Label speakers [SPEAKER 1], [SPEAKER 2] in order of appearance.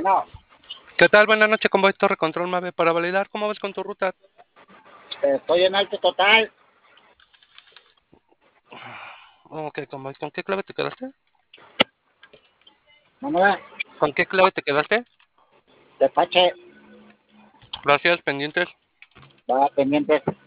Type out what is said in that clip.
[SPEAKER 1] Bueno,
[SPEAKER 2] ¿Qué tal? Buenas noches, Convoy Torre Control Mave para validar. ¿Cómo vas con tu ruta?
[SPEAKER 1] estoy en alto total.
[SPEAKER 2] Ok, Convoy, ¿con qué clave te quedaste?
[SPEAKER 1] Manuel,
[SPEAKER 2] ¿Con qué clave te quedaste?
[SPEAKER 1] despache,
[SPEAKER 2] Gracias, pendientes.
[SPEAKER 1] va pendiente.